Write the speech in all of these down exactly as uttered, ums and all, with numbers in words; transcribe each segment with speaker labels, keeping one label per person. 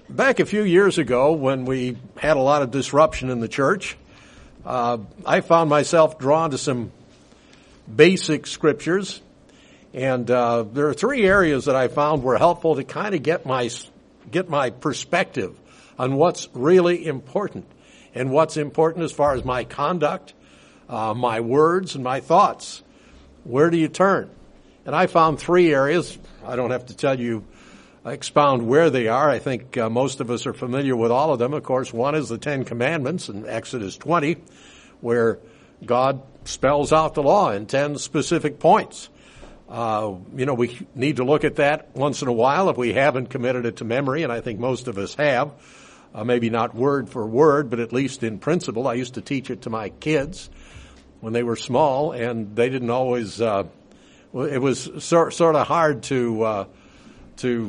Speaker 1: Back a few years ago when we had a lot of disruption in the church, uh, I found myself drawn to some basic scriptures. And uh, there are three areas that I found were helpful to kind of get my get my perspective on what's really important and what's important as far as my conduct, uh, my words, and my thoughts. Where do you turn? And I found three areas. I don't have to tell you, expound where they are. I think uh, most of us are familiar with all of them. Of course, one is the Ten Commandments in Exodus twenty, where God spells out the law in ten specific points. Uh, you know, we need to look at that once in a while if we haven't committed it to memory, and I think most of us have. Uh, maybe not word for word, but at least in principle. I used to teach it to my kids when they were small, and they didn't always, uh, it was sort, sort of hard to, uh, to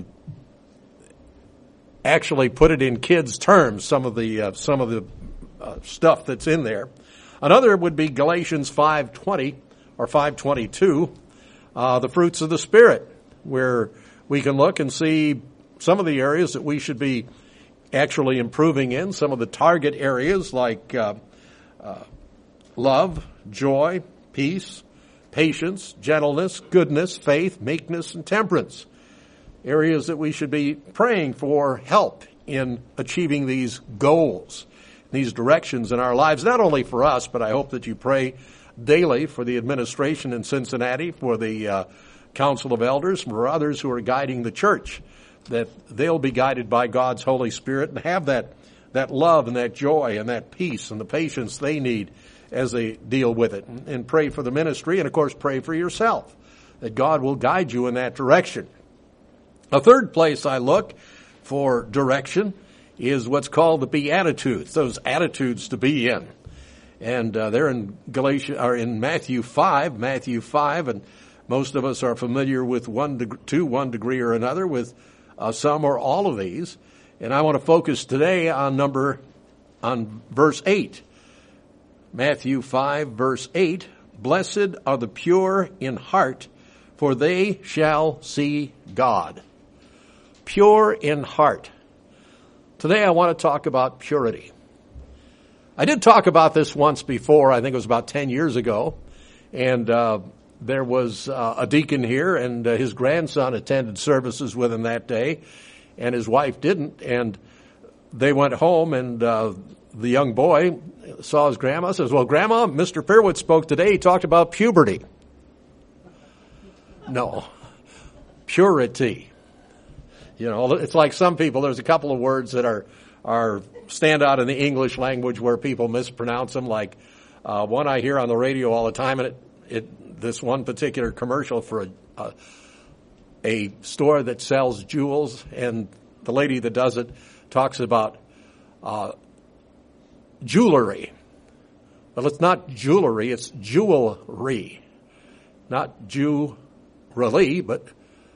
Speaker 1: actually put it in kids' terms, some of the, uh, some of the uh, stuff that's in there. Another would be Galatians five twenty or five twenty-two. Uh, the fruits of the Spirit, where we can look and see some of the areas that we should be actually improving in, some of the target areas like uh, uh, love, joy, peace, patience, gentleness, goodness, faith, meekness, and temperance. Areas that we should be praying for help in achieving these goals, these directions in our lives, not only for us, but I hope that you pray daily for the administration in Cincinnati, for the uh, Council of Elders, for others who are guiding the church, that they'll be guided by God's Holy Spirit and have that that love and that joy and that peace and the patience they need as they deal with it. And, and pray for the ministry, and of course pray for yourself, that God will guide you in that direction. A third place I look for direction is what's called the Beatitudes, those attitudes to be in. And uh, they're in Galatia, or in Matthew five, Matthew five, and most of us are familiar with one deg- to one degree or another with uh, some or all of these. And I want to focus today on number, on verse eight. Matthew five, verse eight. Blessed are the pure in heart, for they shall see God. Pure in heart. Today I want to talk about purity. I did talk about this once before. I think it was about ten years ago. And uh, there was uh, a deacon here, and uh, his grandson attended services with him that day, and his wife didn't. And they went home, and uh, the young boy saw his grandma, says, well, Grandma, Mister Fairwood spoke today. He talked about puberty. No, purity. You know, it's like some people, there's a couple of words that are are stand out in the English language where people mispronounce them, like uh, one I hear on the radio all the time, and it, it this one particular commercial for a, a, a store that sells jewels, and the lady that does it talks about uh, jewelry. Well, it's not jewelry, it's jewelry. Not Jew-rely, but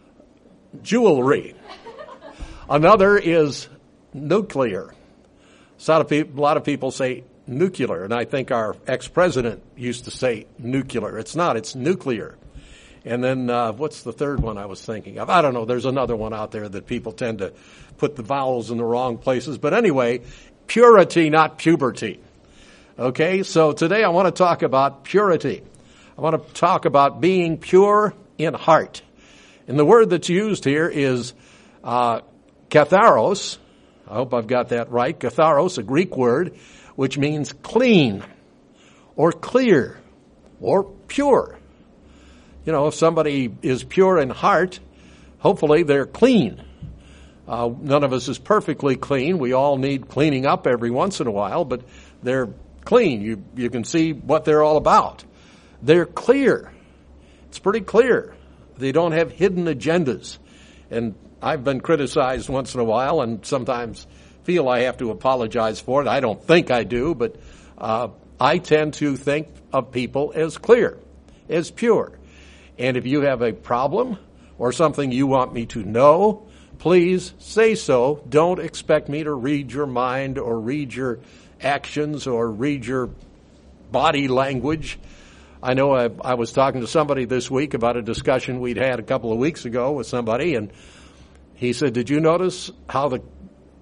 Speaker 1: jewelry. Another is nuclear. So a lot of people, a lot of people say nuclear, and I think our ex-president used to say nuclear. It's not, it's nuclear. And then uh, what's the third one I was thinking of? I don't know. There's another one out there that people tend to put the vowels in the wrong places. But anyway, purity, not puberty. Okay, so today I want to talk about purity. I want to talk about being pure in heart. And the word that's used here is uh katharos. I hope I've got that right. Katharos, a Greek word, which means clean or clear or pure. You know, if somebody is pure in heart, hopefully they're clean. Uh, none of us is perfectly clean. We all need cleaning up every once in a while, but they're clean. You, you can see what they're all about. They're clear. It's pretty clear. They don't have hidden agendas. And I've been criticized once in a while and sometimes feel I have to apologize for it. I don't think I do, but uh, I tend to think of people as clear, as pure. And if you have a problem or something you want me to know, please say so. Don't expect me to read your mind or read your actions or read your body language. I know I, I was talking to somebody this week about a discussion we'd had a couple of weeks ago with somebody, and he said, did you notice how the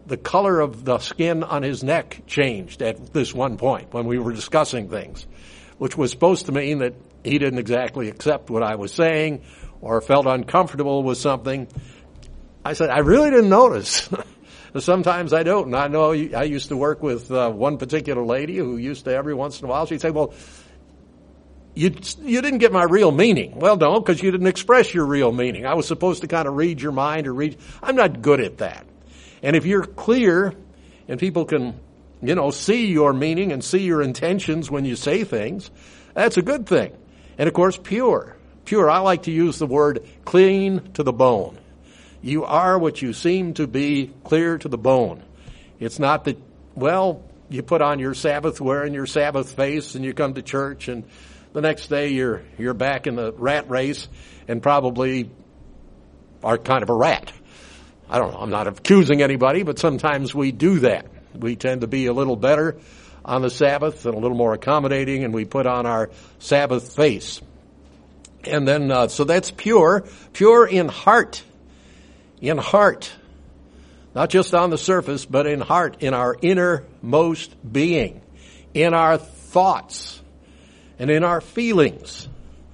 Speaker 1: the color of the skin on his neck changed at this one point when we were discussing things, which was supposed to mean that he didn't exactly accept what I was saying or felt uncomfortable with something. I said, I really didn't notice. Sometimes I don't. And I know I used to work with uh, one particular lady who used to every once in a while, she'd say, well, you you didn't get my real meaning. Well, no, because you didn't express your real meaning. I was supposed to kind of read your mind or read. I'm not good at that. And if you're clear and people can, you know, see your meaning and see your intentions when you say things, that's a good thing. And of course, pure. Pure, I like to use the word clean to the bone. You are what you seem to be, clear to the bone. It's not that, well, you put on your Sabbath wear and your Sabbath face and you come to church and the next day you're you're back in the rat race and probably are kind of a rat. I don't know, I'm not accusing anybody, but sometimes we do that. We tend to be a little better on the Sabbath and a little more accommodating, and we put on our Sabbath face. And then, uh, so that's pure, pure in heart. In heart. Not just on the surface, but in heart, in our innermost being, in our thoughts, and in our feelings.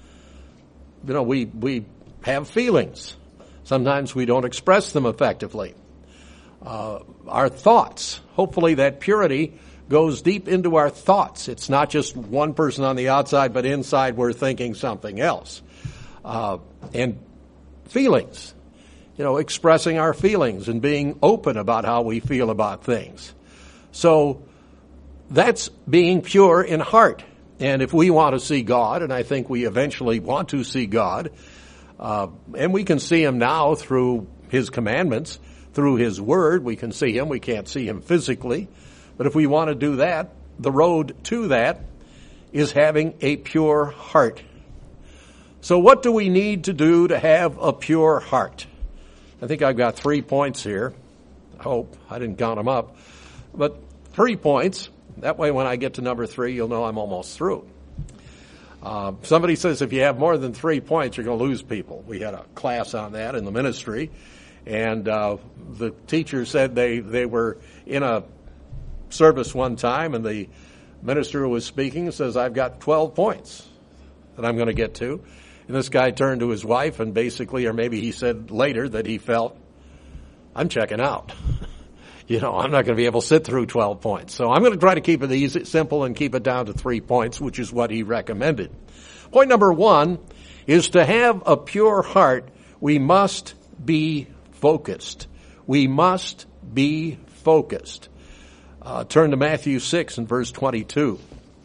Speaker 1: You know, we, we have feelings. Sometimes we don't express them effectively. Uh, our thoughts, hopefully that purity goes deep into our thoughts. It's not just one person on the outside, but inside we're thinking something else. Uh, and feelings, you know, expressing our feelings and being open about how we feel about things. So that's being pure in heart. And if we want to see God, and I think we eventually want to see God, uh, and we can see Him now through His commandments, through His Word, we can see Him. We can't see Him physically. But if we want to do that, the road to that is having a pure heart. So what do we need to do to have a pure heart? I think I've got three points here. I hope. I didn't count them up. But three points. That way when I get to number three, you'll know I'm almost through. Uh, somebody says if you have more than three points, you're going to lose people. We had a class on that in the ministry. And uh, the teacher said they, they were in a service one time, and the minister who was speaking says, I've got twelve points that I'm going to get to. And this guy turned to his wife and basically, or maybe he said later that he felt, I'm checking out. You know, I'm not going to be able to sit through twelve points. So I'm going to try to keep it easy, simple and keep it down to three points, which is what he recommended. Point number one is to have a pure heart, we must be focused. We must be focused. Uh, turn to Matthew six and verse twenty-two.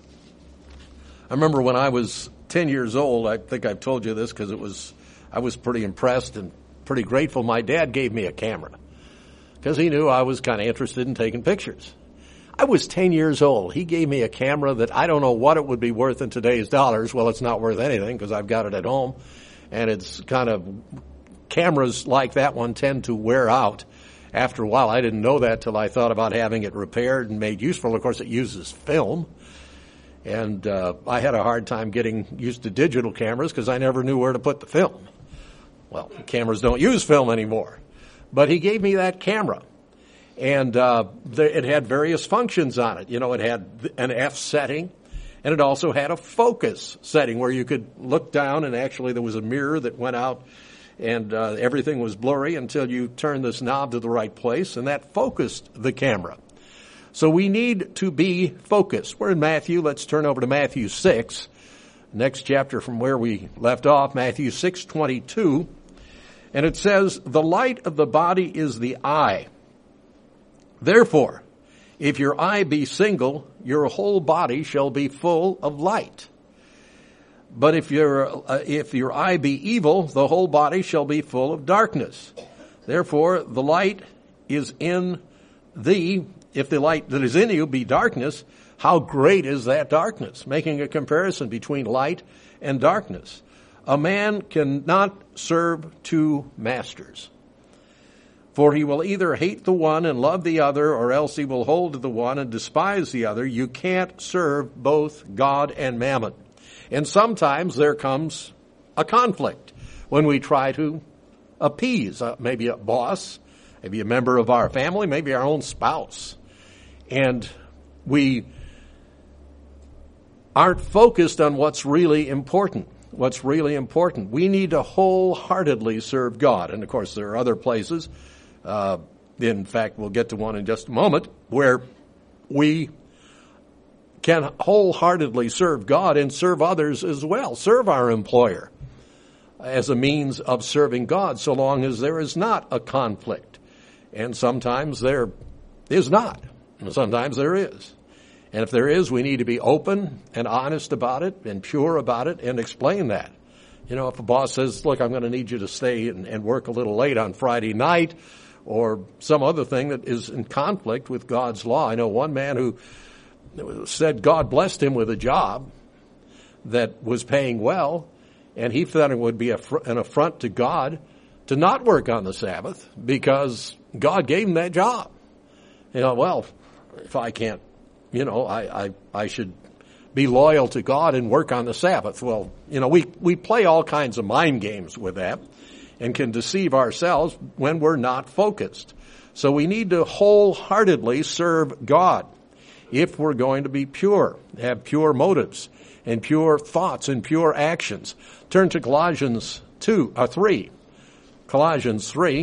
Speaker 1: I remember when I was ten years old, I think I've told you this because it was, I was pretty impressed and pretty grateful. My dad gave me a camera because he knew I was kind of interested in taking pictures. I was ten years old. He gave me a camera that I don't know what it would be worth in today's dollars. Well, it's not worth anything because I've got it at home, and it's kind of, cameras like that one tend to wear out after a while. I didn't know that till I thought about having it repaired and made useful. Of course, it uses film. And uh, I had a hard time getting used to digital cameras because I never knew where to put the film. Well, cameras don't use film anymore. But he gave me that camera. And uh, the, it had various functions on it. You know, it had an F setting, and it also had a focus setting where you could look down, and actually there was a mirror that went out, and uh, everything was blurry until you turned this knob to the right place, and that focused the camera. So we need to be focused. We're in Matthew. Let's turn over to Matthew six. Next chapter from where we left off, Matthew six twenty-two. And it says, the light of the body is the eye. Therefore, if your eye be single, your whole body shall be full of light. But if your, uh, if your eye be evil, the whole body shall be full of darkness. Therefore, the light is in thee. If the light that is in you be darkness, how great is that darkness? Making a comparison between light and darkness. A man cannot serve two masters. For he will either hate the one and love the other, or else he will hold to the one and despise the other. You can't serve both God and mammon. And sometimes there comes a conflict when we try to appease uh, maybe a boss, maybe a member of our family, maybe our own spouse. And we aren't focused on what's really important. What's really important. We need to wholeheartedly serve God. And of course, there are other places, uh, in fact, we'll get to one in just a moment, where we can wholeheartedly serve God and serve others as well. Serve our employer as a means of serving God, so long as there is not a conflict. And sometimes there is not. And sometimes there is. And if there is, we need to be open and honest about it and pure about it and explain that. You know, if a boss says, look, I'm going to need you to stay and, and work a little late on Friday night, or some other thing that is in conflict with God's law. I know one man who said God blessed him with a job that was paying well, and he thought it would be an affront to God to not work on the Sabbath because God gave him that job. You know, well, if I can't, you know, I, I, I should be loyal to God and work on the Sabbath. Well, you know, we, we play all kinds of mind games with that and can deceive ourselves when we're not focused. So we need to wholeheartedly serve God if we're going to be pure, have pure motives and pure thoughts and pure actions. Turn to Colossians two, uh, three. Colossians three.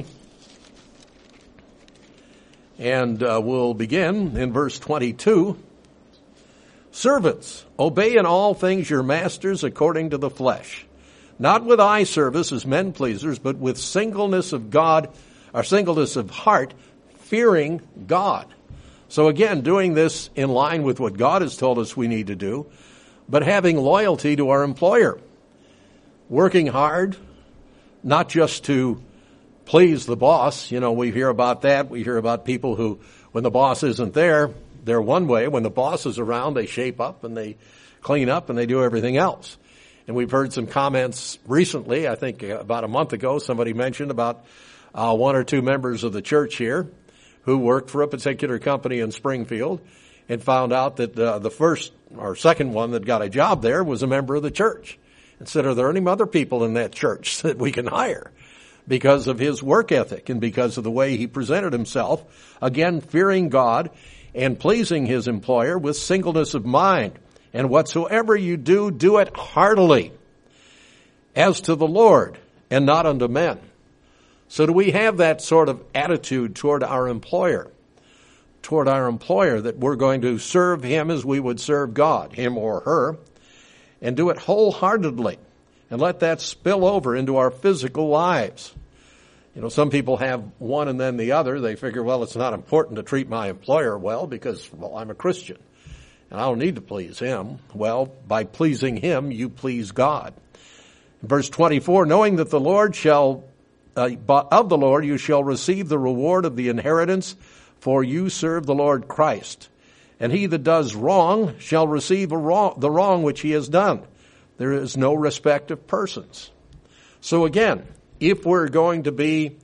Speaker 1: And uh, we'll begin in verse twenty-two. Servants, obey in all things your masters according to the flesh, not with eye service as men pleasers, but with singleness of God, or singleness of heart, fearing God. So again, doing this in line with what God has told us we need to do, but having loyalty to our employer. Working hard, not just to please the boss. You know, we hear about that. We hear about people who, when the boss isn't there, they're one way. When the boss is around, they shape up and they clean up and they do everything else. And we've heard some comments recently. I think about a month ago, somebody mentioned about uh, one or two members of the church here who worked for a particular company in Springfield and found out that uh, the first or second one that got a job there was a member of the church. And said, are there any other people in that church that we can hire? Because of his work ethic and because of the way he presented himself, again, fearing God and pleasing his employer with singleness of mind. And whatsoever you do, do it heartily, as to the Lord and not unto men. So do we have that sort of attitude toward our employer, toward our employer, that we're going to serve him as we would serve God, him or her, and do it wholeheartedly, and let that spill over into our physical lives. You know, some people have one and then the other. They figure, well, it's not important to treat my employer well because, well, I'm a Christian and I don't need to please him. Well, by pleasing him, you please God. Verse twenty-four, knowing that the Lord shall, uh, of the Lord you shall receive the reward of the inheritance, for you serve the Lord Christ. And he that does wrong shall receive a wrong, the wrong which he has done. There is no respect of persons. So again, if we're going to be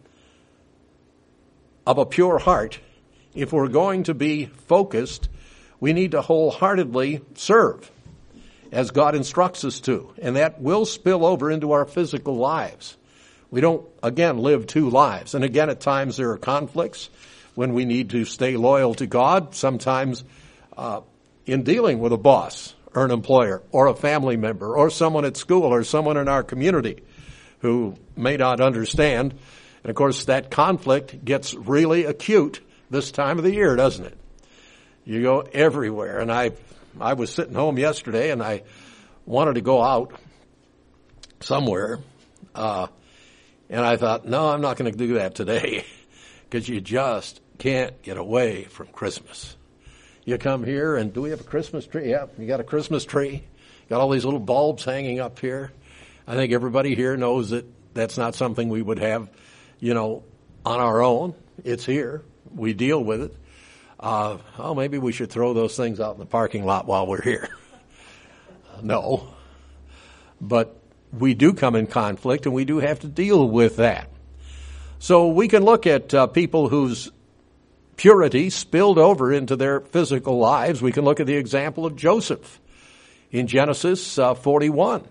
Speaker 1: of a pure heart, if we're going to be focused, we need to wholeheartedly serve as God instructs us to. And that will spill over into our physical lives. We don't, again, live two lives. And again, at times there are conflicts when we need to stay loyal to God. Sometimes uh, in dealing with a boss or an employer or a family member or someone at school or someone in our community who may not understand. And of course, that conflict gets really acute this time of the year, doesn't it? You go everywhere. And I, I was sitting home yesterday and I wanted to go out somewhere. Uh, and I thought, no, I'm not going to do that today because you just can't get away from Christmas. You come here and do we have a Christmas tree? Yeah, you got a Christmas tree. Got all these little bulbs hanging up here. I think everybody here knows that that's not something we would have, you know, on our own. It's here. We deal with it. Uh, oh, maybe we should throw those things out in the parking lot while we're here. No. But we do come in conflict and we do have to deal with that. So we can look at uh, people whose purity spilled over into their physical lives. We can look at the example of Joseph in Genesis uh, forty-one.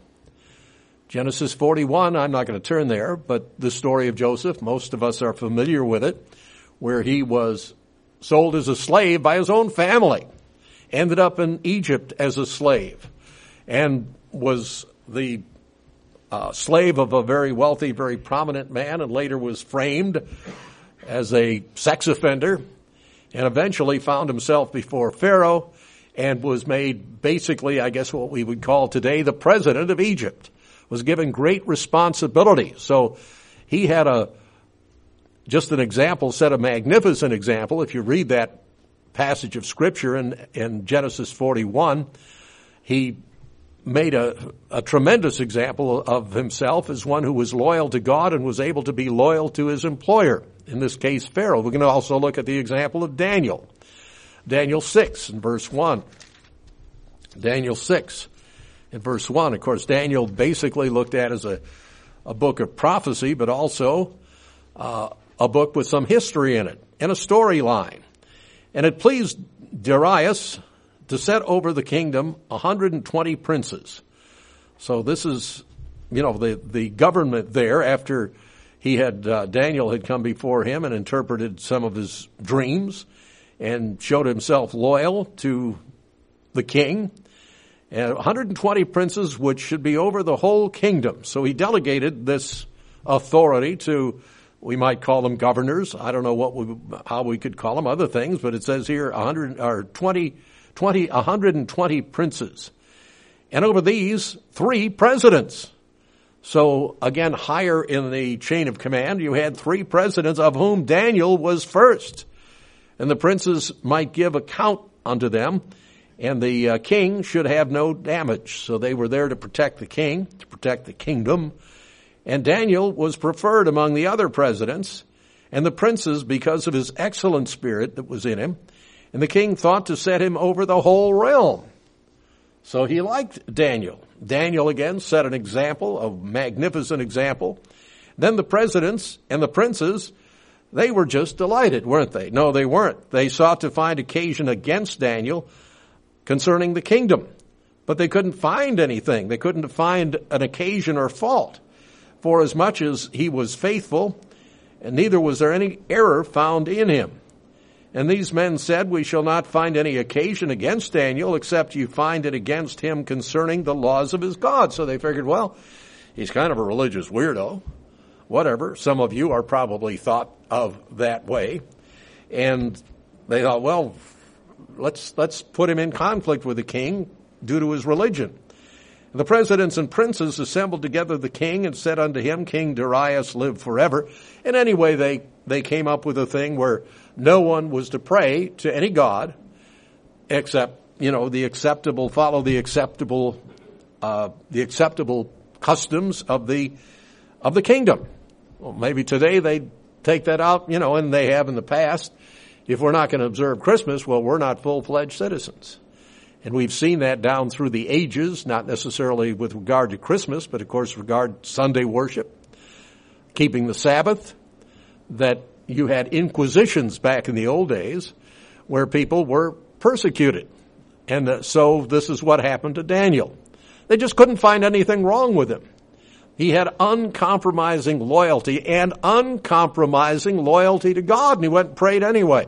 Speaker 1: Genesis forty-one, I'm not going to turn there, but the story of Joseph, most of us are familiar with it. where he was sold as a slave by his own family, ended up in Egypt as a slave, and was the uh, slave of a very wealthy, very prominent man, and later was framed as a sex offender, and eventually found himself before Pharaoh and was made basically, I guess what we would call today, the president of Egypt, was given great responsibility. So he had a, just an example, set a magnificent example. If you read that passage of Scripture in, in Genesis forty-one, he made a, a tremendous example of himself as one who was loyal to God and was able to be loyal to his employer, in this case Pharaoh. We're going to also look at the example of Daniel. Daniel six in verse one. Daniel six in verse one. Of course, Daniel basically looked at as a, a book of prophecy, but also uh, a book with some history in it and a storyline. And it pleased Darius to set over the kingdom one hundred twenty princes. So this is, you know, the, the government there after he had, uh, Daniel had come before him and interpreted some of his dreams and showed himself loyal to the king. And one hundred twenty princes which should be over the whole kingdom. So he delegated this authority to, we might call them governors. I don't know what we, how we could call them, other things, but it says here one hundred or twenty, twenty, one hundred twenty princes. And over these, three presidents. So again, higher in the chain of command, you had three presidents, of whom Daniel was first. And the princes might give account unto them, and the uh, king should have no damage. So they were there to protect the king, to protect the kingdom. And Daniel was preferred among the other presidents and the princes because of his excellent spirit that was in him. And the king thought to set him over the whole realm. So he liked Daniel. Daniel again set an example, a magnificent example. Then the presidents and the princes, they were just delighted, weren't they? No, they weren't. They sought to find occasion against Daniel concerning the kingdom. But they couldn't find anything. They couldn't find an occasion or fault. For as much as he was faithful, and neither was there any error found in him. And these men said, we shall not find any occasion against Daniel, except you find it against him concerning the laws of his God. So they figured, well, he's kind of a religious weirdo. Whatever. Some of you are probably thought of that way. And they thought, well, let's, let's put him in conflict with the king due to his religion. The presidents and princes assembled together the king and said unto him, King Darius, live forever. And anyway, they, they came up with a thing where no one was to pray to any god except, you know, the acceptable, follow the acceptable, uh, the acceptable customs of the, of the kingdom. Well, maybe today they take that out, you know, and they have in the past. If we're not going to observe Christmas, well, we're not full-fledged citizens. And we've seen that down through the ages, not necessarily with regard to Christmas, but of course regard Sunday worship, keeping the Sabbath, that you had inquisitions back in the old days where people were persecuted. And uh, so this is what happened to Daniel. They just couldn't find anything wrong with him. He had uncompromising loyalty and uncompromising loyalty to God, and he went and prayed anyway.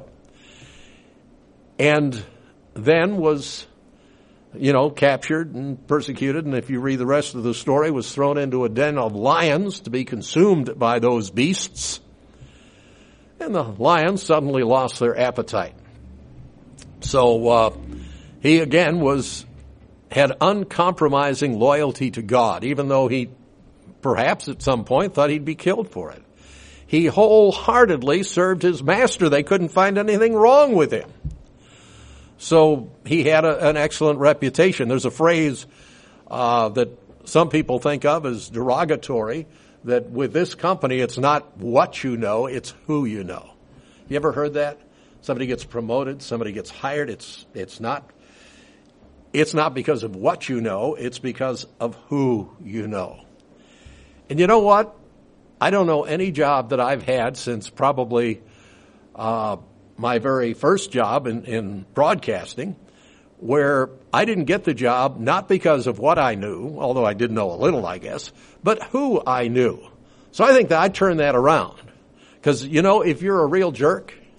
Speaker 1: And then was, you know, captured and persecuted, and if you read the rest of the story, was thrown into a den of lions to be consumed by those beasts. And the lions suddenly lost their appetite. So uh, he again was had uncompromising loyalty to God, even though he perhaps at some point thought he'd be killed for it. He wholeheartedly served his master. They couldn't find anything wrong with him. So he had a, an excellent reputation. There's a phrase uh, that some people think of as derogatory, that with this company, it's not what you know, it's who you know. You ever heard that? Somebody gets promoted, somebody gets hired. It's it's not it's not because of what you know, it's because of who you know. And you know what? I don't know any job that I've had since probably uh my very first job in, in broadcasting, where I didn't get the job not because of what I knew, although I did know a little, I guess, but who I knew. So I think that I turned that around. Because, you know, if you're a real jerk,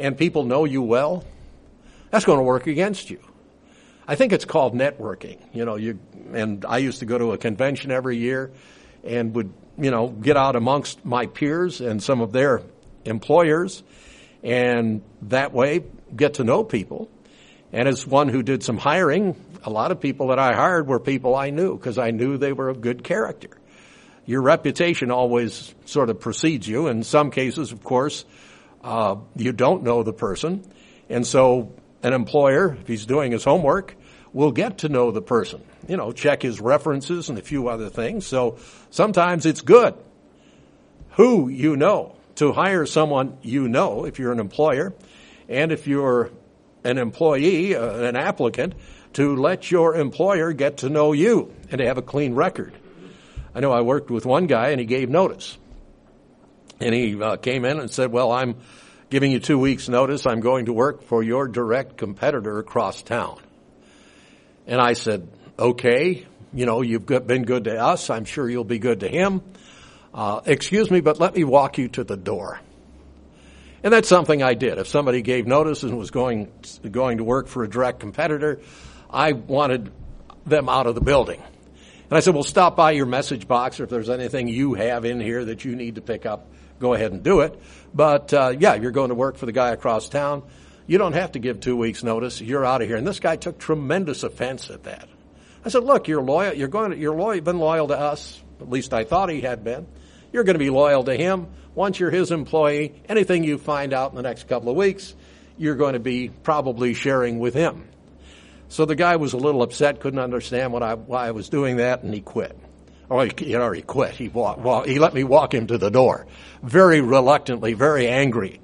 Speaker 1: and people know you well, that's going to work against you. I think it's called networking. You know, you and I used to go to a convention every year and would, you know, get out amongst my peers and some of their employers, and that way get to know people. And as one who did some hiring, a lot of people that I hired were people I knew because I knew they were of good character. Your reputation always sort of precedes you. In some cases, of course, uh, you don't know the person. And so an employer, if he's doing his homework, will get to know the person, you know, check his references and a few other things. So sometimes it's good who you know, to hire someone you know if you're an employer, and if you're an employee, uh, an applicant, to let your employer get to know you and to have a clean record. I know I worked with one guy and he gave notice. And he uh, came in and said, well, I'm giving you two weeks notice. I'm going to work for your direct competitor across town. And I said, okay, you know, you've been good to us. I'm sure you'll be good to him. Uh, excuse me, but let me walk you to the door. And that's something I did. If somebody gave notice and was going going to work for a direct competitor, I wanted them out of the building. And I said, well, stop by your message box, or if there's anything you have in here that you need to pick up, go ahead and do it. But, uh, yeah, you're going to work for the guy across town. You don't have to give two weeks notice. You're out of here. And this guy took tremendous offense at that. I said, look, you're loyal. You're going to, you're loyal. You've been loyal to us. At least I thought he had been. You're going to be loyal to him. Once you're his employee, anything you find out in the next couple of weeks, you're going to be probably sharing with him. So the guy was a little upset, couldn't understand what I, why I was doing that, and he quit. Or he, you know, he quit. He walked, walk, he let me walk him to the door, very reluctantly, very angry.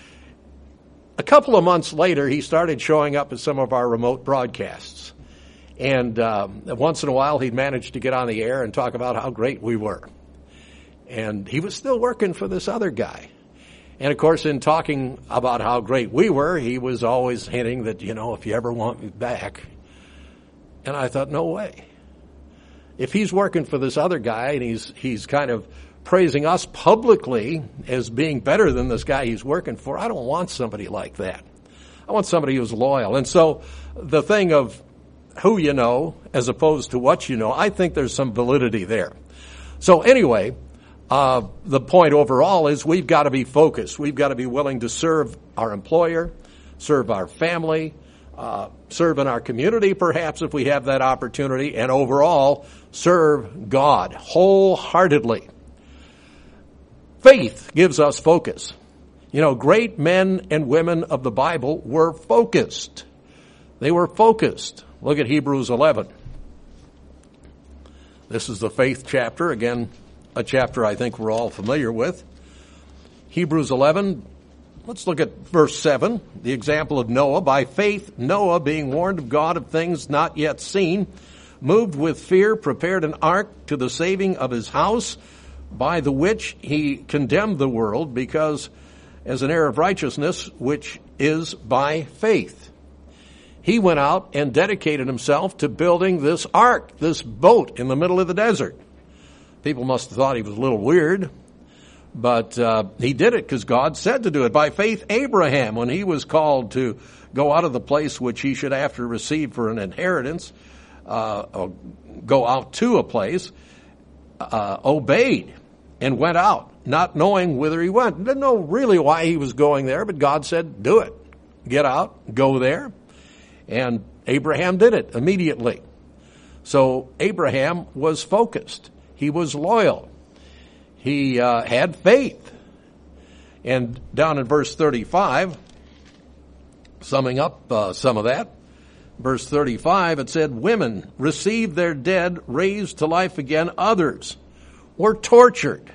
Speaker 1: A couple of months later, he started showing up at some of our remote broadcasts. And um, once in a while, he'd manage to get on the air and talk about how great we were. And he was still working for this other guy. And, of course, in talking about how great we were, he was always hinting that, you know, if you ever want me back. And I thought, no way. If he's working for this other guy and he's he's kind of praising us publicly as being better than this guy he's working for, I don't want somebody like that. I want somebody who's loyal. And so the thing of who you know as opposed to what you know, I think there's some validity there. So anyway, uh, the point overall is we've got to be focused. We've got to be willing to serve our employer, serve our family, uh, serve in our community perhaps if we have that opportunity, and overall serve God wholeheartedly. Faith gives us focus. You know, great men and women of the Bible were focused. They were focused. Look at Hebrews eleven. This is the faith chapter. Again, a chapter I think we're all familiar with. Hebrews eleven, let's look at verse seven, the example of Noah. By faith, Noah, being warned of God of things not yet seen, moved with fear, prepared an ark to the saving of his house, by the which he condemned the world, because as an heir of righteousness, which is by faith. He went out and dedicated himself to building this ark, this boat in the middle of the desert. People must have thought he was a little weird, but uh, he did it because God said to do it. By faith, Abraham, when he was called to go out of the place which he should after receive for an inheritance, uh, or go out to a place, uh, obeyed and went out, not knowing whither he went. Didn't know really why he was going there, but God said, do it. Get out, go there. And Abraham did it immediately. So Abraham was focused. He was loyal. He uh, had faith. And down in verse thirty-five, summing up uh, some of that, verse thirty-five, it said, women received their dead raised to life again. Others were tortured.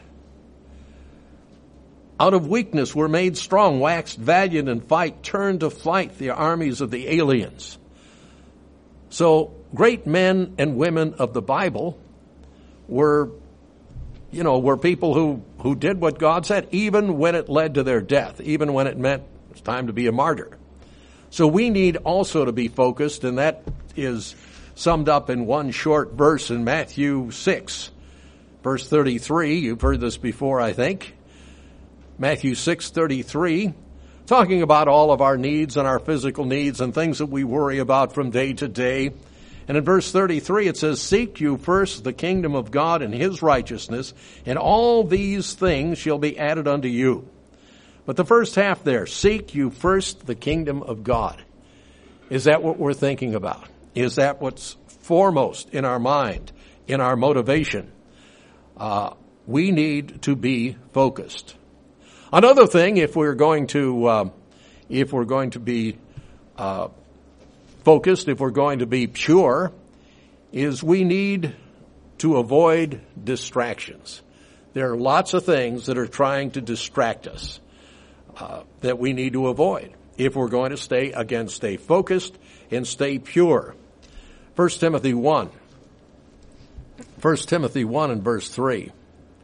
Speaker 1: Out of weakness were made strong, waxed valiant in fight, turned to flight the armies of the aliens. So great men and women of the Bible were, you know, were people who, who did what God said, even when it led to their death, even when it meant it's time to be a martyr. So we need also to be focused, and that is summed up in one short verse in Matthew six, verse thirty-three. You've heard this before, I think. Matthew six thirty-three, talking about all of our needs and our physical needs and things that we worry about from day to day. And in verse thirty-three it says, seek you first the kingdom of God and his righteousness, and all these things shall be added unto you. But the first half there, seek you first the kingdom of God. Is that what we're thinking about? Is that what's foremost in our mind, in our motivation? Uh, we need to be focused. Another thing, if we're going to, uh, if we're going to be uh, focused, if we're going to be pure, is we need to avoid distractions. There are lots of things that are trying to distract us uh, that we need to avoid if we're going to stay, again, stay focused and stay pure. First Timothy one. First Timothy one and verse three.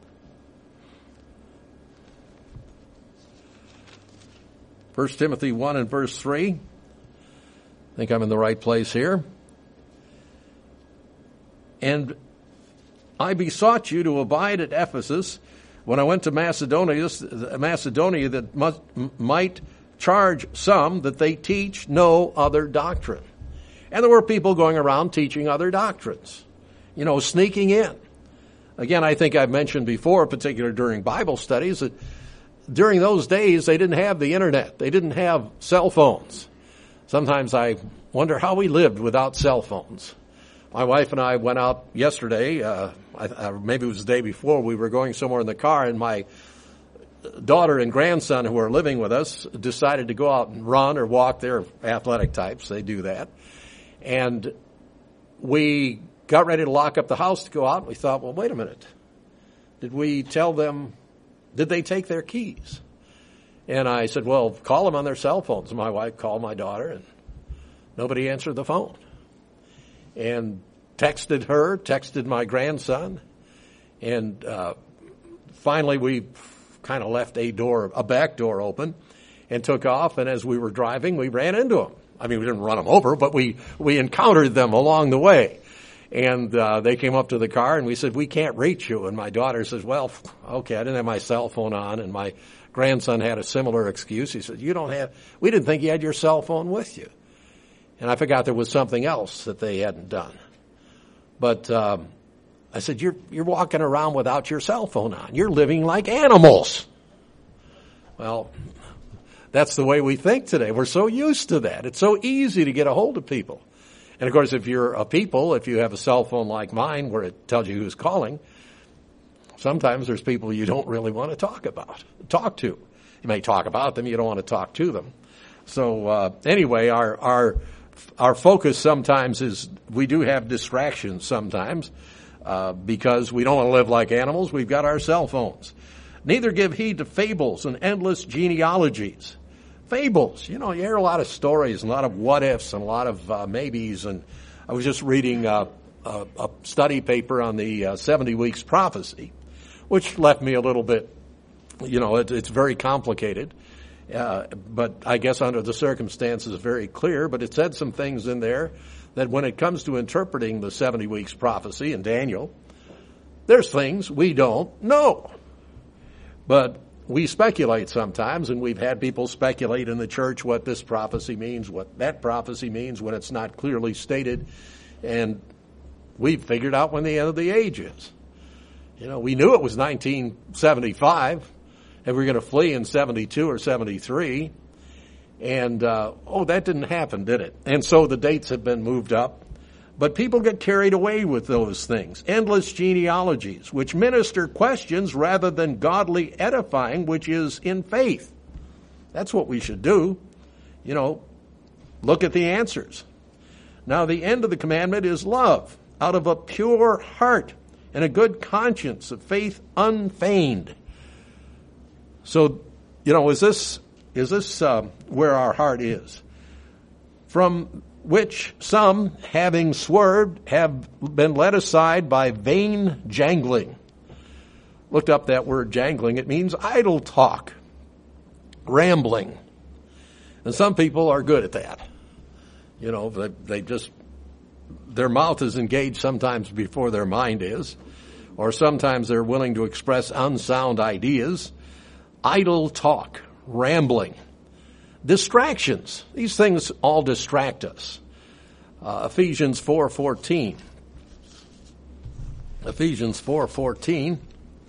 Speaker 1: First Timothy one and verse three. I think I'm in the right place here. And I besought you to abide at Ephesus when I went to Macedonia, Macedonia that must, might charge some that they teach no other doctrine. And there were people going around teaching other doctrines, you know, sneaking in. Again, I think I've mentioned before, particularly during Bible studies, that during those days they didn't have the internet. They didn't have cell phones. Sometimes I wonder how we lived without cell phones. My wife and I went out yesterday, uh, I, maybe it was the day before, we were going somewhere in the car, and my daughter and grandson who are living with us decided to go out and run or walk. They're athletic types, they do that. And we got ready to lock up the house to go out, and we thought, well, wait a minute. Did we tell them, did they take their keys? And I said, well, call them on their cell phones. My wife called my daughter, and nobody answered the phone. And texted her, texted my grandson, and uh, finally we kind of left a door, a back door open, and took off. And as we were driving, we ran into them. I mean, we didn't run them over, but we we encountered them along the way. And uh, they came up to the car, and we said, we can't reach you. And my daughter says, well, okay, I didn't have my cell phone on. And my grandson had a similar excuse. He said, you don't have, we didn't think you had your cell phone with you. And I forgot there was something else that they hadn't done. But um, I said, you're you're walking around without your cell phone on. You're living like animals. Well, that's the way we think today. We're so used to that. It's so easy to get a hold of people. And, of course, if you're a people, if you have a cell phone like mine where it tells you who's calling, sometimes there's people you don't really want to talk about, talk to. You may talk about them. You don't want to talk to them. So uh, anyway, our our our focus sometimes is we do have distractions sometimes uh, because we don't want to live like animals. We've got our cell phones. Neither give heed to fables and endless genealogies. Fables, you know, you hear a lot of stories, a lot of what-ifs, and a lot of uh, maybes. And I was just reading uh, a, a study paper on the uh, seventy weeks prophecy, which left me a little bit, you know, it, it's very complicated. Uh, but I guess under the circumstances, very clear. But it said some things in there that when it comes to interpreting the seventy weeks prophecy in Daniel, there's things we don't know. But we speculate sometimes, and we've had people speculate in the church what this prophecy means, what that prophecy means when it's not clearly stated. And we've figured out when the end of the age is. You know, we knew it was nineteen seventy-five. And we're going to flee in seventy-two or seventy-three. And, uh, oh, that didn't happen, did it? And so the dates have been moved up. But people get carried away with those things. Endless genealogies, which minister questions rather than godly edifying, which is in faith. That's what we should do. You know, look at the answers. Now, the end of the commandment is love, out of a pure heart and a good conscience of faith unfeigned. So, you know, is this is this uh, where our heart is? From which some, having swerved, have been led aside by vain jangling. Looked up that word jangling. It means idle talk, rambling. And some people are good at that. You know, they, they just, their mouth is engaged sometimes before their mind is, or sometimes they're willing to express unsound ideas. Idle talk, rambling. Distractions. These things all distract us. Uh, Ephesians four fourteen. Ephesians four fourteen.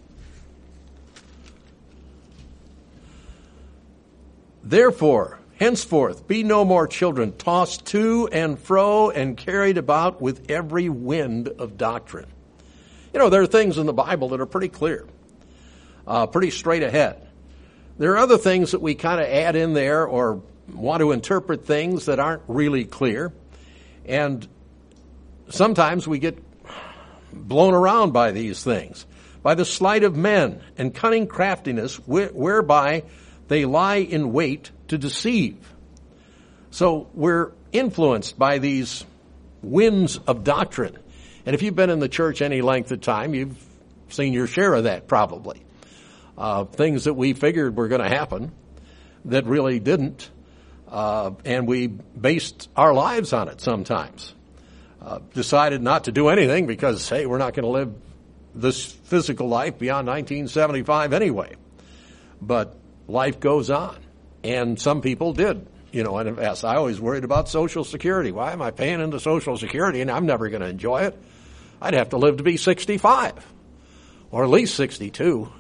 Speaker 1: Therefore, henceforth, be no more children, tossed to and fro and carried about with every wind of doctrine. You know, there are things in the Bible that are pretty clear, uh, pretty straight ahead. There are other things that we kind of add in there or want to interpret things that aren't really clear. And sometimes we get blown around by these things, by the sleight of men and cunning craftiness wh- whereby they lie in wait to deceive. So we're influenced by these winds of doctrine. And if you've been in the church any length of time, you've seen your share of that probably. Uh, things that we figured were going to happen that really didn't. Uh, and we based our lives on it sometimes. Uh, decided not to do anything because, hey, we're not going to live this physical life beyond nineteen seventy-five anyway. But life goes on. And some people did, you know, and invest. I always worried about Social Security. Why am I paying into Social Security and I'm never going to enjoy it? I'd have to live to be sixty-five or at least sixty-two.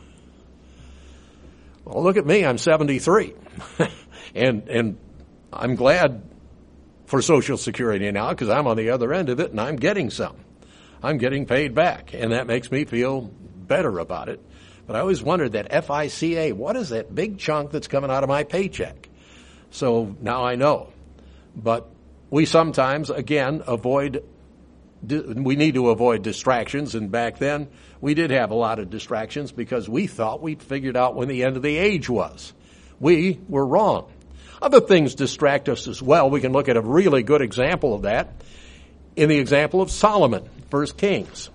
Speaker 1: Well, look at me. I'm seventy-three. and, and I'm glad for Social Security now because I'm on the other end of it and I'm getting some. I'm getting paid back, and that makes me feel better about it. But I always wondered that F I C A, what is that big chunk that's coming out of my paycheck? So now I know. But we sometimes, again, avoid, we need to avoid distractions. And back then, we did have a lot of distractions because we thought we'd figured out when the end of the age was. We were wrong. Other things distract us as well. We can look at a really good example of that in the example of Solomon, First Kings.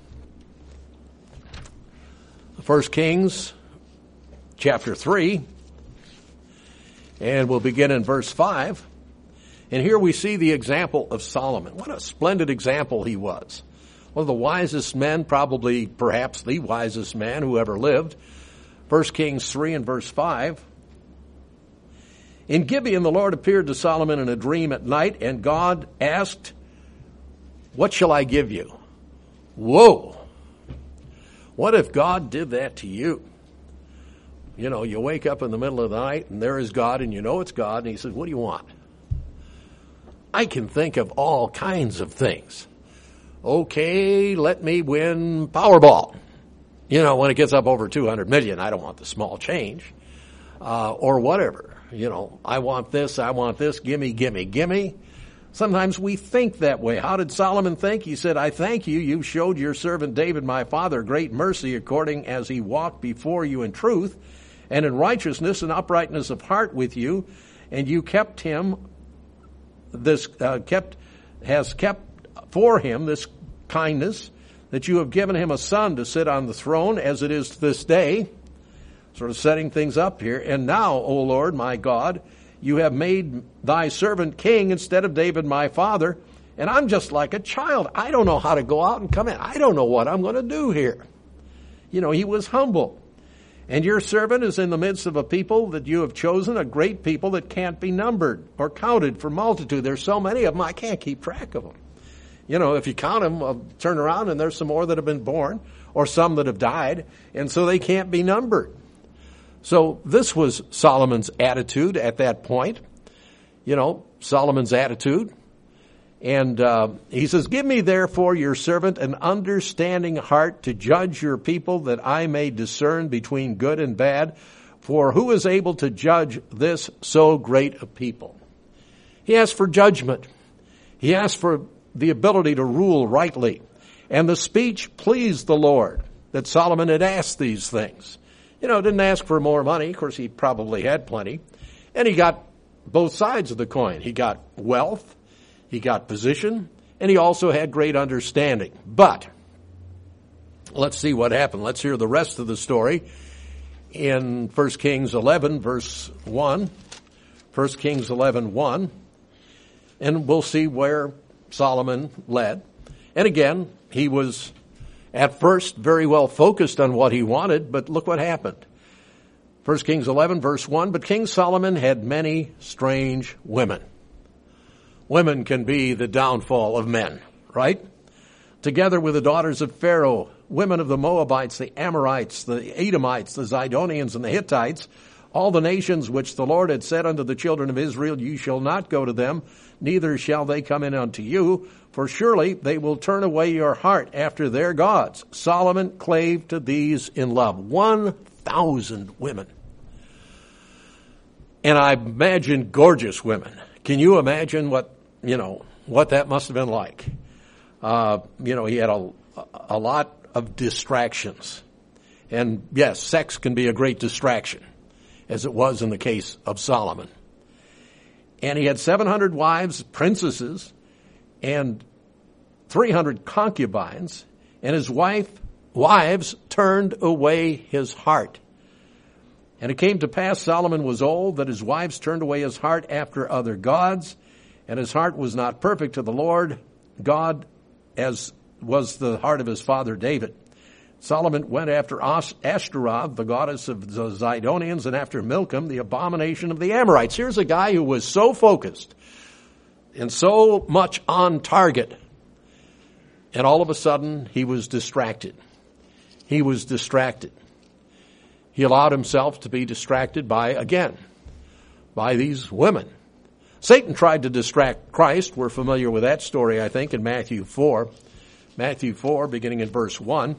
Speaker 1: First Kings, chapter three, and we'll begin in verse five. And here we see the example of Solomon. What a splendid example he was. One of the wisest men, probably perhaps the wisest man who ever lived. First Kings three and verse five. In Gibeon, the Lord appeared to Solomon in a dream at night, and God asked, "What shall I give you?" Whoa! What if God did that to you? You know, you wake up in the middle of the night, and there is God, and you know it's God, and he says, "What do you want?" I can think of all kinds of things. Okay, let me win Powerball. You know, when it gets up over two hundred million, I don't want the small change. Uh, or whatever. You know, I want this, I want this, gimme, gimme, gimme. Sometimes we think that way. How did Solomon think? He said, "I thank you, you showed your servant David my father great mercy according as he walked before you in truth and in righteousness and uprightness of heart with you, and you kept him, this, uh, kept, has kept for him this kindness, that you have given him a son to sit on the throne as it is to this day." Sort of setting things up here. "And now, O Lord, my God, you have made thy servant king instead of David my father, and I'm just like a child. I don't know how to go out and come in. I don't know what I'm going to do here." You know, he was humble. "And your servant is in the midst of a people that you have chosen, a great people that can't be numbered or counted for multitude." There's so many of them, I can't keep track of them. You know, if you count them, I'll turn around and there's some more that have been born or some that have died, and so they can't be numbered. So this was Solomon's attitude at that point. You know, Solomon's attitude. And uh, he says, "Give me therefore your servant an understanding heart to judge your people, that I may discern between good and bad. For who is able to judge this so great a people?" He asked for judgment. He asked for the ability to rule rightly. And the speech pleased the Lord that Solomon had asked these things. You know, didn't ask for more money. Of course, he probably had plenty. And he got both sides of the coin. He got wealth, he got position, and he also had great understanding. But let's see what happened. Let's hear the rest of the story in First Kings eleven, verse one. First Kings eleven, one. And we'll see where Solomon led. And again, he was at first very well focused on what he wanted, but look what happened. First Kings eleven, verse one, but King Solomon had many strange women. Women can be the downfall of men, right? Together with the daughters of Pharaoh, women of the Moabites, the Amorites, the Edomites, the Zidonians, and the Hittites, all the nations which the Lord had said unto the children of Israel, you shall not go to them, neither shall they come in unto you, for surely they will turn away your heart after their gods. Solomon clave to these in love. One thousand women. And I imagine gorgeous women. Can you imagine what, you know, what that must have been like? Uh, you know, he had a, a lot of distractions. And yes, sex can be a great distraction, as it was in the case of Solomon. And he had seven hundred wives, princesses, and three hundred concubines, and his wife, wives turned away his heart. And it came to pass, Solomon was old, that his wives turned away his heart after other gods, and his heart was not perfect to the Lord God, as was the heart of his father David. Solomon went after Ashtaroth, the goddess of the Zidonians, and after Milcom, the abomination of the Amorites. Here's a guy who was so focused and so much on target, and all of a sudden he was distracted. He was distracted. He allowed himself to be distracted by, again, by these women. Satan tried to distract Christ. We're familiar with that story, I think, in Matthew four. Matthew four, beginning in verse one.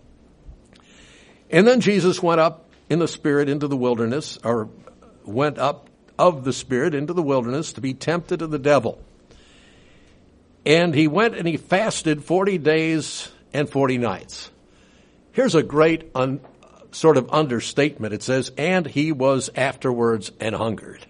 Speaker 1: And then Jesus went up in the Spirit into the wilderness, or went up of the Spirit into the wilderness to be tempted of the devil. And he went and he fasted forty days and forty nights. Here's a great un, sort of understatement. It says, and he was afterwards and hungered.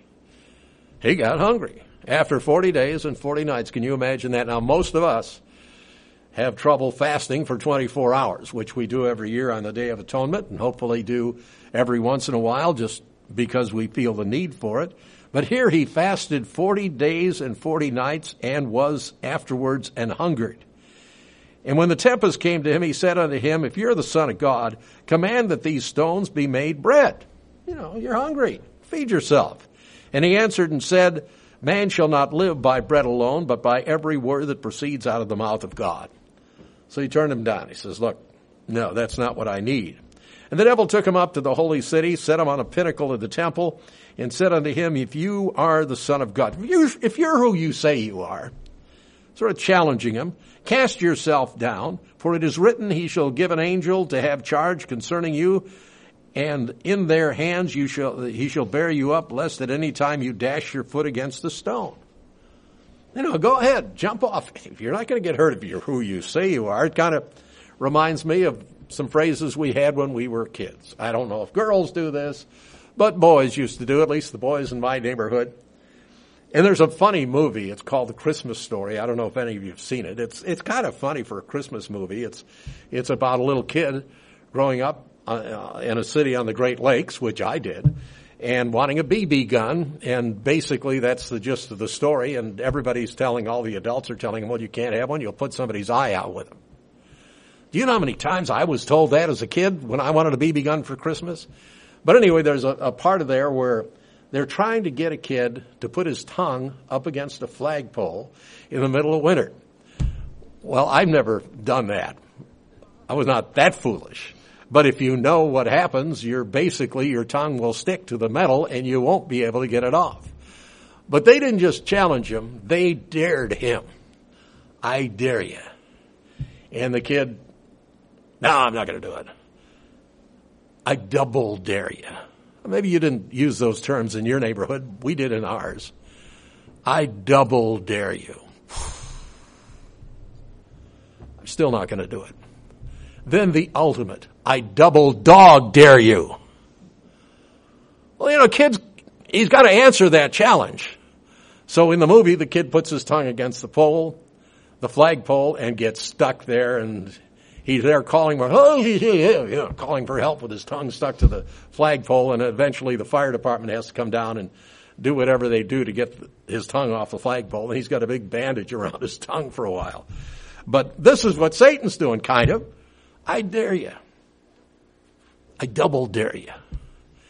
Speaker 1: He got hungry after forty days and forty nights. Can you imagine that? Now, most of us have trouble fasting for twenty-four hours, which we do every year on the Day of Atonement, and hopefully do every once in a while just because we feel the need for it. But here he fasted forty days and forty nights and was afterwards and hungered. And when the tempest came to him, he said unto him, if you're the Son of God, command that these stones be made bread. You know, you're hungry. Feed yourself. And he answered and said, man shall not live by bread alone, but by every word that proceeds out of the mouth of God. So he turned him down. He says, look, no, that's not what I need. And the devil took him up to the holy city, set him on a pinnacle of the temple, and said unto him, if you are the Son of God, if you're, if you're who you say you are, sort of challenging him, cast yourself down, for it is written, he shall give an angel to have charge concerning you, and in their hands you shall he shall bear you up, lest at any time you dash your foot against the stone. You know, go ahead, jump off. If you're not going to get hurt if you're who you say you are, it kind of reminds me of some phrases we had when we were kids. I don't know if girls do this, but boys used to do, at least the boys in my neighborhood. And there's a funny movie. It's called The Christmas Story. I don't know if any of you have seen it. It's it's kind of funny for a Christmas movie. It's it's about a little kid growing up uh, in a city on the Great Lakes, which I did, and wanting a B B gun. And basically that's the gist of the story. And everybody's telling, all the adults are telling him, well, you can't have one. You'll put somebody's eye out with them. Do you know how many times I was told that as a kid when I wanted a B B gun for Christmas? But anyway, there's a, a part of there where they're trying to get a kid to put his tongue up against a flagpole in the middle of winter. Well, I've never done that. I was not that foolish. But if you know what happens, you're basically, your tongue will stick to the metal and you won't be able to get it off. But they didn't just challenge him, they dared him. I dare you. And the kid, no, I'm not going to do it. I double dare you. Maybe you didn't use those terms in your neighborhood. We did in ours. I double dare you. I'm still not going to do it. Then the ultimate. I double dog dare you. Well, you know, kids, he's got to answer that challenge. So in the movie, the kid puts his tongue against the pole, the flagpole, and gets stuck there, and he's there calling for, oh, you know, calling for help with his tongue stuck to the flagpole, and eventually the fire department has to come down and do whatever they do to get his tongue off the flagpole, and he's got a big bandage around his tongue for a while. But this is what Satan's doing, kind of. I dare you. I double dare you.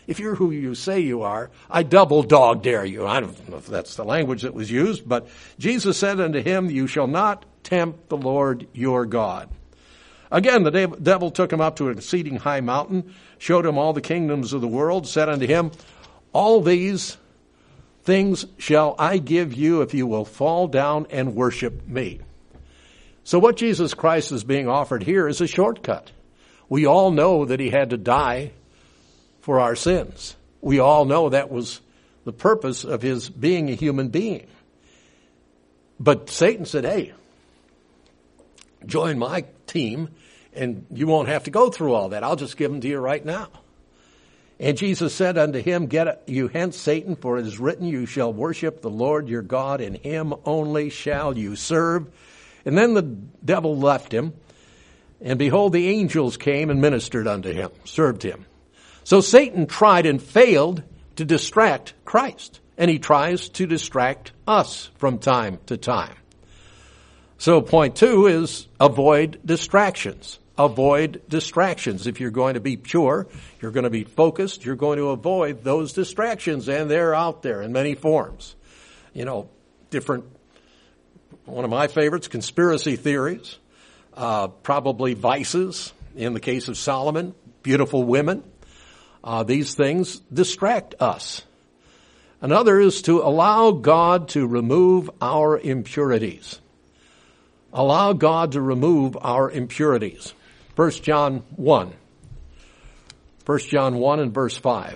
Speaker 1: if you're who you say you are, I double dog dare you. I don't know if that's the language that was used, but Jesus said unto him, you shall not tempt the Lord your God. Again, the devil took him up to an exceeding high mountain, showed him all the kingdoms of the world, said unto him, all these things shall I give you if you will fall down and worship me. So what Jesus Christ is being offered here is a shortcut. We all know that he had to die for our sins. We all know that was the purpose of his being a human being. But Satan said, hey, join my team and you won't have to go through all that. I'll just give them to you right now. And Jesus said unto him, get you hence, Satan, for it is written, you shall worship the Lord your God, and him only shall you serve. And then the devil left him, and behold, the angels came and ministered unto him, served him. So Satan tried and failed to distract Christ, and he tries to distract us from time to time. So point two is avoid distractions. Avoid distractions. If you're going to be pure, you're going to be focused, you're going to avoid those distractions, and they're out there in many forms. You know, different, one of my favorites, conspiracy theories, uh, probably vices, in the case of Solomon, beautiful women. Uh, these things distract us. Another is to allow God to remove our impurities. Allow God to remove our impurities. First John one. First John one and verse five.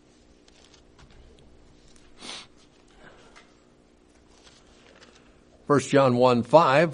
Speaker 1: First John one, five.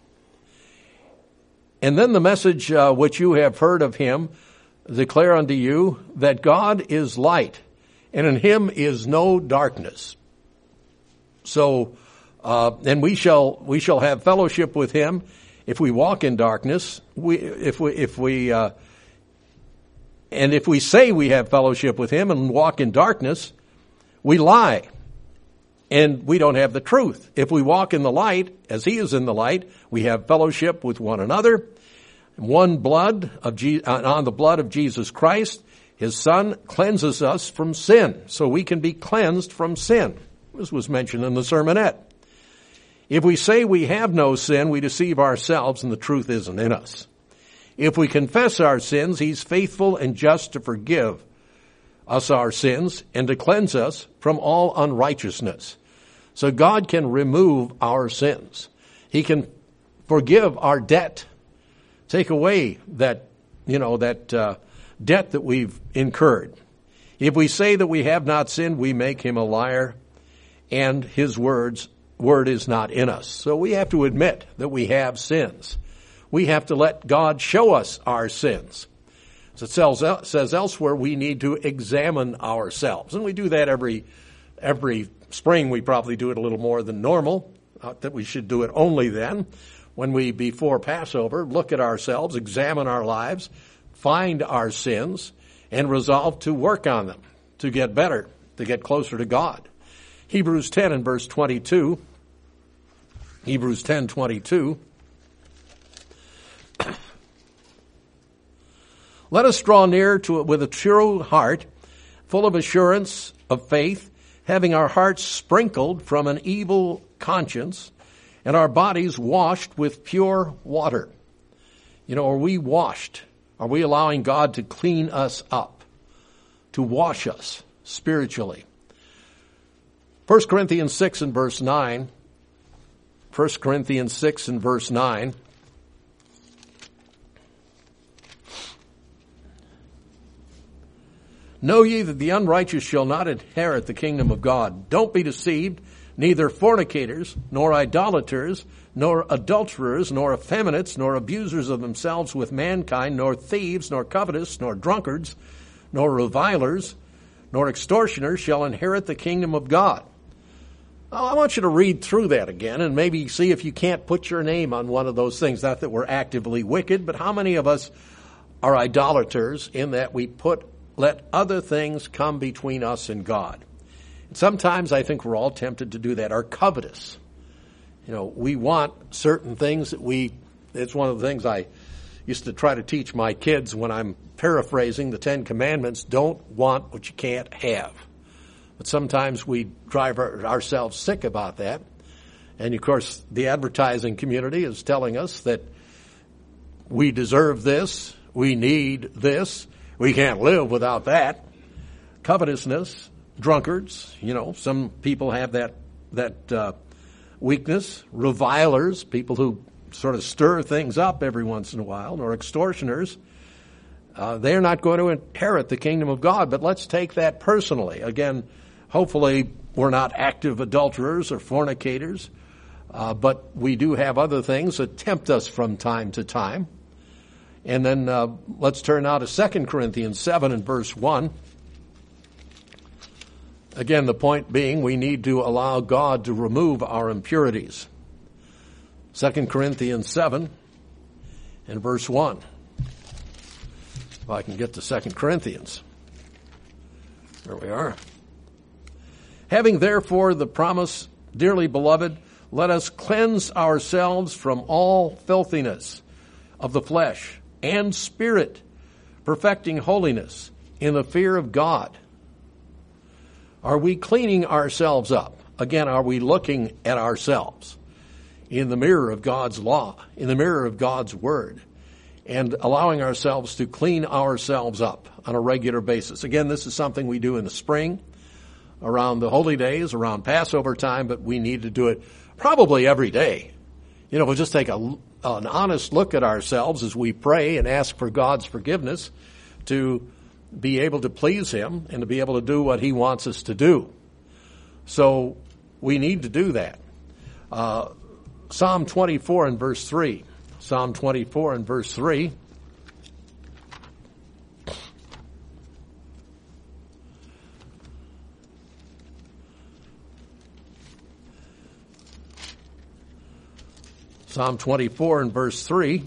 Speaker 1: And then the message uh, which you have heard of him declare unto you, that God is light, and in him is no darkness. So, uh, and we shall we shall have fellowship with him if we walk in darkness. We if we if we uh, and if we say we have fellowship with him and walk in darkness, we lie, and we don't have the truth. If we walk in the light, as he is in the light, we have fellowship with one another. One blood of Je- on the blood of Jesus Christ, his Son, cleanses us from sin, so we can be cleansed from sin. This was mentioned in the sermonette. If we say we have no sin, we deceive ourselves and the truth isn't in us. If we confess our sins, he's faithful and just to forgive us our sins and to cleanse us from all unrighteousness. So God can remove our sins. He can forgive our debt. Take away that, you know, that uh, debt that we've incurred. If we say that we have not sinned, we make him a liar, and his words word is not in us. So we have to admit that we have sins. We have to let God show us our sins. As it says elsewhere, we need to examine ourselves, and we do that every every spring. We probably do it a little more than normal. Not that we should do it only then. When we, before Passover, look at ourselves, examine our lives, find our sins, and resolve to work on them, to get better, to get closer to God. Hebrews ten and verse twenty-two. Hebrews ten, twenty-two. Let us draw near to it with a true heart, full of assurance of faith, having our hearts sprinkled from an evil conscience, and our bodies washed with pure water. You know, are we washed? Are we allowing God to clean us up, to wash us spiritually? First Corinthians six and verse nine. First Corinthians six and verse nine. Know ye that the unrighteous shall not inherit the kingdom of God. Don't be deceived. Neither fornicators, nor idolaters, nor adulterers, nor effeminates, nor abusers of themselves with mankind, nor thieves, nor covetous, nor drunkards, nor revilers, nor extortioners shall inherit the kingdom of God. Oh, I want you to read through that again and maybe see if you can't put your name on one of those things. Not that we're actively wicked, but how many of us are idolaters in that we put, let other things come between us and God? Sometimes I think we're all tempted to do that, are covetous. You know, we want certain things that we, it's one of the things I, used to try to teach my kids when I'm paraphrasing the Ten Commandments, don't want what you can't have. But sometimes we drive our, ourselves sick about that. And of course, the advertising community is telling us that we deserve this, we need this, we can't live without that. Covetousness, drunkards, you know, some people have that, that, uh, weakness, revilers, people who sort of stir things up every once in a while, or extortioners, uh, they're not going to inherit the kingdom of God. But let's take that personally. Again, hopefully we're not active adulterers or fornicators, uh, but we do have other things that tempt us from time to time. And then uh, let's turn now to Second Corinthians seven and verse one. Again, the point being we need to allow God to remove our impurities. Second Corinthians seven and verse one. If I can get to Second Corinthians. There we are. Having therefore the promise, dearly beloved, let us cleanse ourselves from all filthiness of the flesh and spirit, perfecting holiness in the fear of God. Are we cleaning ourselves up? Again, are we looking at ourselves in the mirror of God's law, in the mirror of God's word, and allowing ourselves to clean ourselves up on a regular basis? Again, this is something we do in the spring, around the holy days, around Passover time, but we need to do it probably every day. You know, we'll just take a, an honest look at ourselves as we pray and ask for God's forgiveness to be able to please Him and to be able to do what He wants us to do. So we need to do that. Uh, Psalm twenty-four and verse three. Psalm twenty-four and verse three. Psalm twenty-four and verse three.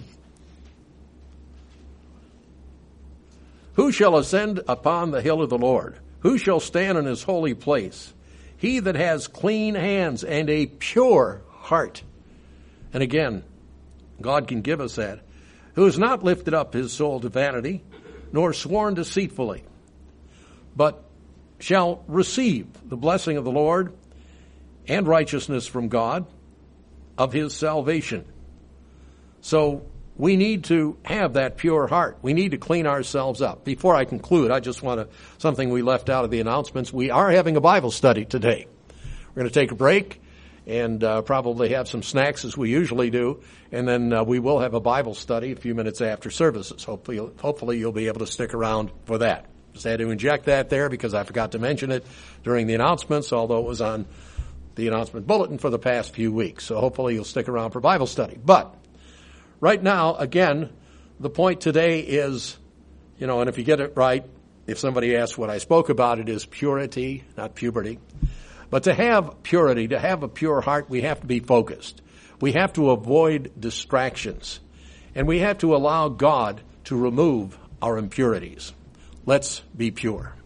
Speaker 1: Who shall ascend upon the hill of the Lord? Who shall stand in His holy place? He that has clean hands and a pure heart. And again, God can give us that. Who has not lifted up his soul to vanity, nor sworn deceitfully, but shall receive the blessing of the Lord and righteousness from God of His salvation. So we need to have that pure heart. We need to clean ourselves up. Before I conclude, I just want to, something we left out of the announcements. We are having a Bible study today. We're going to take a break and uh, probably have some snacks as we usually do, and then uh, we will have a Bible study a few minutes after services. Hopefully, hopefully you'll be able to stick around for that. Just had to inject that there because I forgot to mention it during the announcements, although it was on the announcement bulletin for the past few weeks. So hopefully you'll stick around for Bible study. But right now, again, the point today is, you know, and if you get it right, if somebody asks what I spoke about, it is purity, not puberty. But to have purity, to have a pure heart, we have to be focused. We have to avoid distractions. And we have to allow God to remove our impurities. Let's be pure.